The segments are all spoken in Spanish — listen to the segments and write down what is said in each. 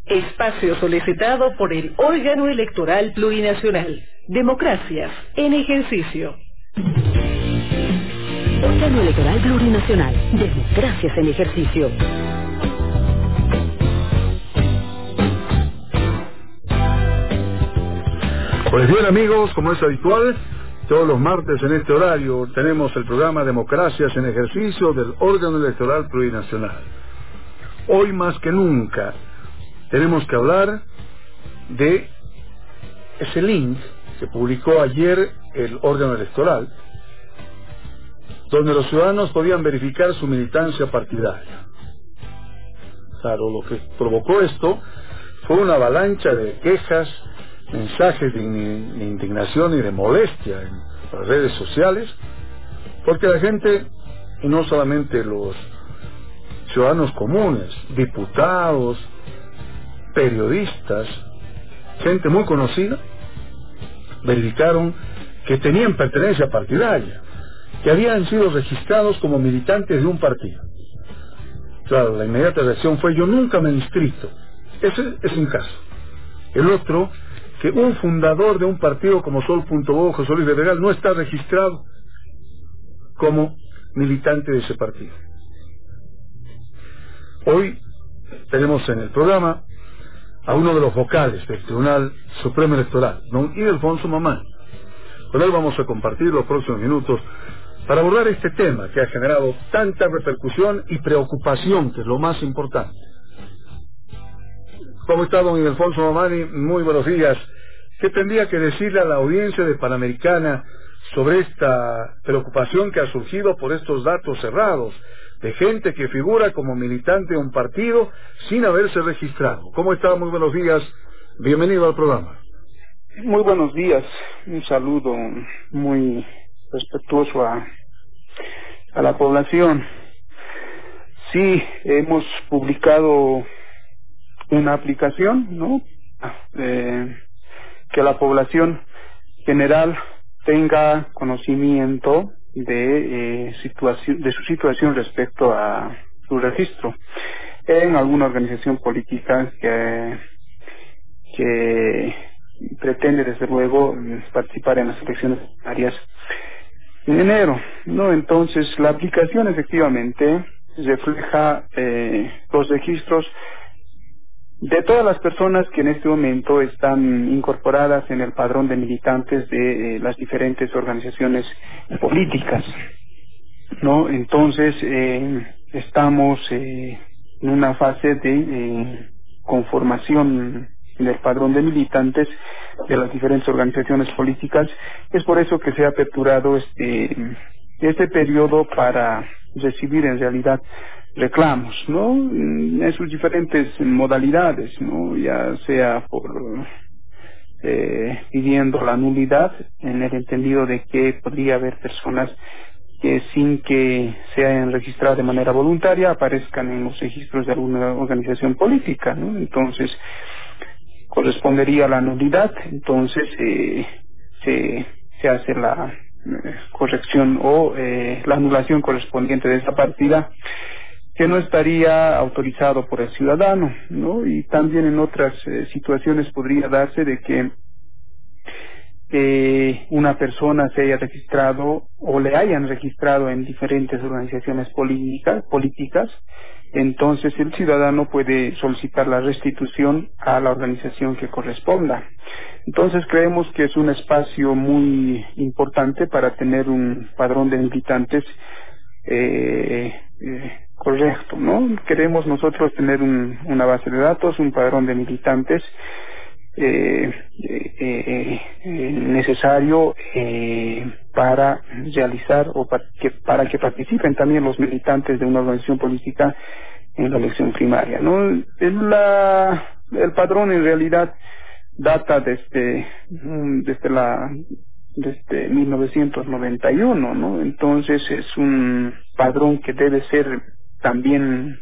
Espacio solicitado por el órgano electoral plurinacional. Democracias en ejercicio. Órgano electoral plurinacional. Democracias en ejercicio. Pues bien, amigos, como es habitual, todos los martes en este horario tenemos el programa Democracias en Ejercicio del órgano electoral plurinacional. Hoy más que nunca tenemos que hablar de ese link que publicó ayer el órgano electoral, donde los ciudadanos podían verificar su militancia partidaria. Claro, lo que provocó esto fue una avalancha de quejas, mensajes de indignación y de molestia en las redes sociales, porque la gente, y no solamente los ciudadanos comunes, diputados, periodistas, gente muy conocida, verificaron que tenían pertenencia partidaria, que habían sido registrados como militantes de un partido. Claro, la inmediata reacción fue: yo nunca me he inscrito. Ese es un caso. El otro, que un fundador de un partido como Sol.bo, José Luis Bedregal, no está registrado como militante de ese partido. Hoy tenemos en el programa a uno de los vocales del Tribunal Supremo Electoral, don Ildefonso Mamani. Con él vamos a compartir los próximos minutos para abordar este tema que ha generado tanta repercusión y preocupación, que es lo más importante. ¿Cómo está, don Ildefonso Mamani? Muy buenos días. ¿Qué tendría que decirle a la audiencia de Panamericana sobre esta preocupación que ha surgido por estos datos cerrados de gente que figura como militante de un partido sin haberse registrado? ¿Cómo está? Muy buenos días. Bienvenido al programa. Muy buenos días. Un saludo muy respetuoso a la población. Sí, hemos publicado una aplicación, ¿no? Que la población general tenga conocimiento de su situación respecto a su registro en alguna organización política que pretende, desde luego, participar en las elecciones primarias en enero, ¿no? Entonces, la aplicación efectivamente refleja los registros de todas las personas que en este momento están incorporadas en el padrón de militantes de las diferentes organizaciones políticas, ¿no? Entonces, estamos en una fase de conformación del padrón de militantes de las diferentes organizaciones políticas. Es por eso que se ha aperturado este periodo para recibir en realidad reclamos, ¿no? En sus diferentes modalidades, ¿no? Ya sea por pidiendo la nulidad, en el entendido de que podría haber personas que, sin que se hayan registrado de manera voluntaria, aparezcan en los registros de alguna organización política, ¿no? Entonces, correspondería a la nulidad. Entonces se hace la corrección o la anulación correspondiente de esa partida, que no estaría autorizado por el ciudadano, ¿no? Y también en otras situaciones podría darse de que una persona se haya registrado o le hayan registrado en diferentes organizaciones políticas. Entonces el ciudadano puede solicitar la restitución a la organización que corresponda. Entonces creemos que es un espacio muy importante para tener un padrón de militantes correcto, ¿no? Queremos nosotros tener una base de datos, un padrón de militantes necesario para realizar o para que participen también los militantes de una organización política en la elección primaria, ¿no? El padrón en realidad data desde 1991, ¿no? Entonces es un padrón que debe ser también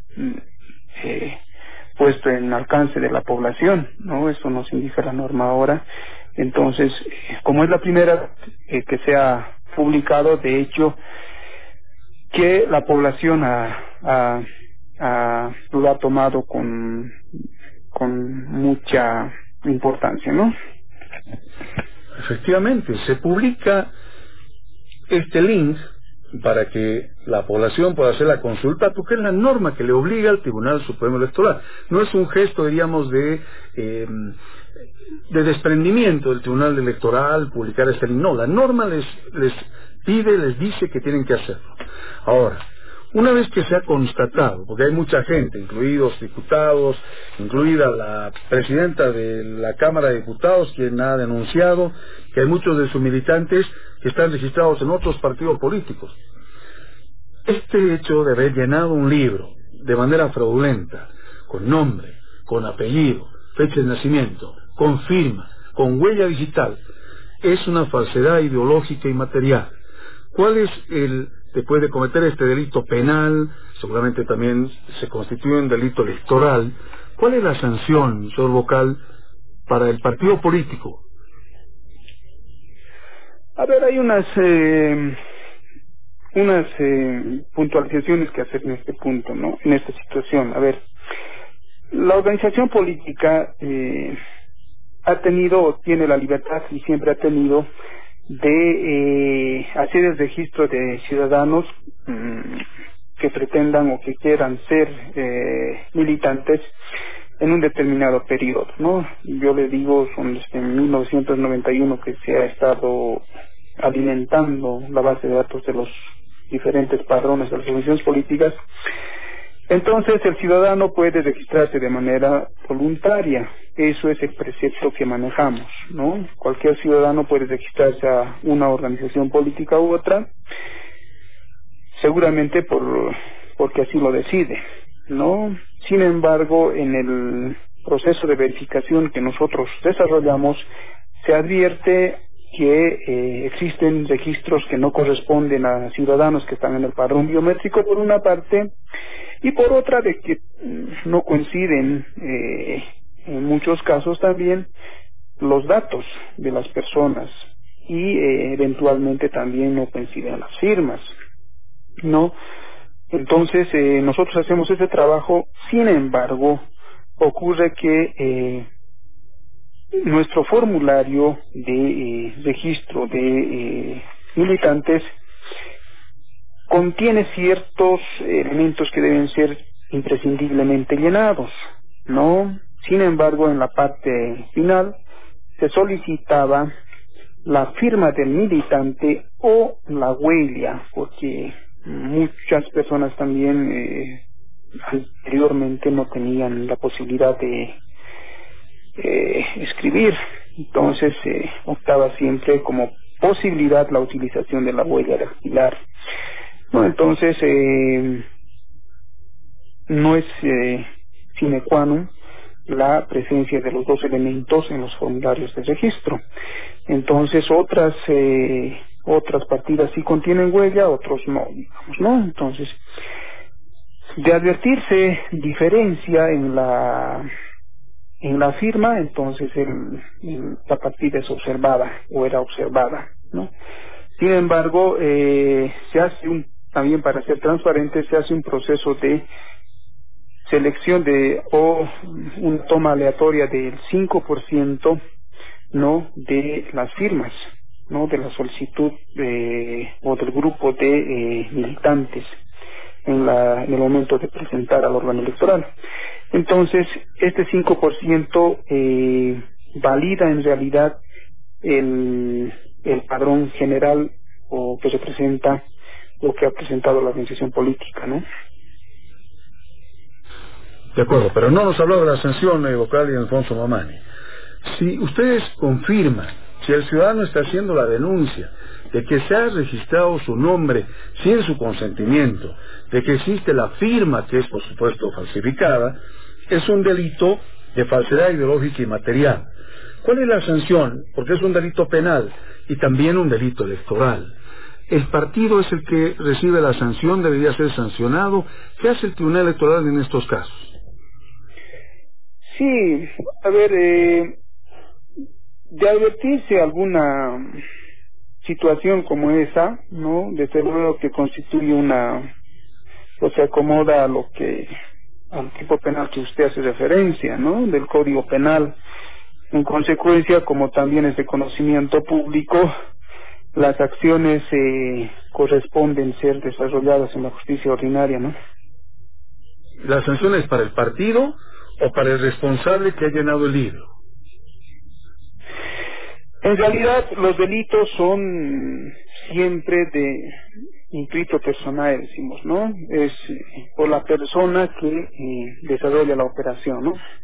puesto en alcance de la población, ¿no? Eso nos indica la norma ahora. Entonces, como es la primera que se ha publicado, de hecho, que la población lo ha tomado con con mucha importancia, ¿no? Efectivamente, se publica este link para que la población pueda hacer la consulta, porque es la norma que le obliga al Tribunal Supremo Electoral. No es un gesto, diríamos, de desprendimiento del Tribunal Electoral publicar este link. No, la norma les pide, les dice que tienen que hacerlo. Ahora, una vez que se ha constatado, porque hay mucha gente, incluidos diputados, incluida la presidenta de la Cámara de Diputados, quien ha denunciado que hay muchos de sus militantes que están registrados en otros partidos políticos. Este hecho de haber llenado un libro de manera fraudulenta, con nombre, con apellido, fecha de nacimiento, con firma, con huella digital, es una falsedad ideológica y material. ¿Cuál es después de cometer este delito penal, seguramente también se constituye un delito electoral, cuál es la sanción, señor vocal, para el partido político? A ver, hay unas puntualizaciones que hacer en este punto, ¿no? En esta situación. A ver, la organización política ha tenido o tiene la libertad y siempre ha tenido de hacer el registro de ciudadanos que pretendan o que quieran ser militantes en un determinado periodo, ¿no? Yo le digo, son desde 1991 que se ha estado alimentando la base de datos de los diferentes padrones de las organizaciones políticas. Entonces el ciudadano puede registrarse de manera voluntaria. Eso es el precepto que manejamos, ¿no? Cualquier ciudadano puede registrarse a una organización política u otra, seguramente porque así lo decide, ¿no? Sin embargo, en el proceso de verificación que nosotros desarrollamos, se advierte que existen registros que no corresponden a ciudadanos que están en el padrón biométrico, por una parte, y por otra de que no coinciden en muchos casos también los datos de las personas y eventualmente también no coinciden las firmas, ¿no? Entonces nosotros hacemos ese trabajo. Sin embargo, ocurre que nuestro formulario de registro de militantes contiene ciertos elementos que deben ser imprescindiblemente llenados, ¿no? Sin embargo, en la parte final se solicitaba la firma del militante o la huella, porque muchas personas también anteriormente no tenían la posibilidad de escribir, entonces optaba siempre como posibilidad la utilización de la huella dactilar. No, entonces no es sine qua non la presencia de los dos elementos en los formularios de registro. Entonces otras partidas sí contienen huella, otros no, digamos, ¿no? Entonces, de advertirse diferencia en la firma, entonces la partida es observada o era observada, ¿no? Sin embargo, se hace también para ser transparente, se hace un proceso de selección o una toma aleatoria del 5%, ¿no?, de las firmas, ¿no?, de la solicitud o del grupo de militantes en el momento de presentar al órgano electoral. Entonces, este 5% valida en realidad el padrón general o que representa lo que ha presentado la organización política, ¿no? De acuerdo, pero no nos habló de la sanción, vocal y Alfonso Mamani. Si ustedes confirman, si el ciudadano está haciendo la denuncia de que se ha registrado su nombre sin su consentimiento, de que existe la firma que es por supuesto falsificada, es un delito de falsedad ideológica y material. ¿Cuál es la sanción? Porque es un delito penal y también un delito electoral. El partido es el que recibe la sanción, debería ser sancionado. ¿Qué hace el Tribunal Electoral en estos casos? Sí, a ver, de advertirse alguna situación como esa, ¿no?, desde luego que constituye o se acomoda a lo que al tipo penal que usted hace referencia, ¿no? Del Código Penal. En consecuencia, como también es de conocimiento público, las acciones corresponden ser desarrolladas en la justicia ordinaria, ¿no? ¿La sanción es para el partido o para el responsable que ha llenado el libro? En realidad, los delitos son siempre de intuito personal, decimos, ¿no? Es por la persona que desarrolla la operación, ¿no?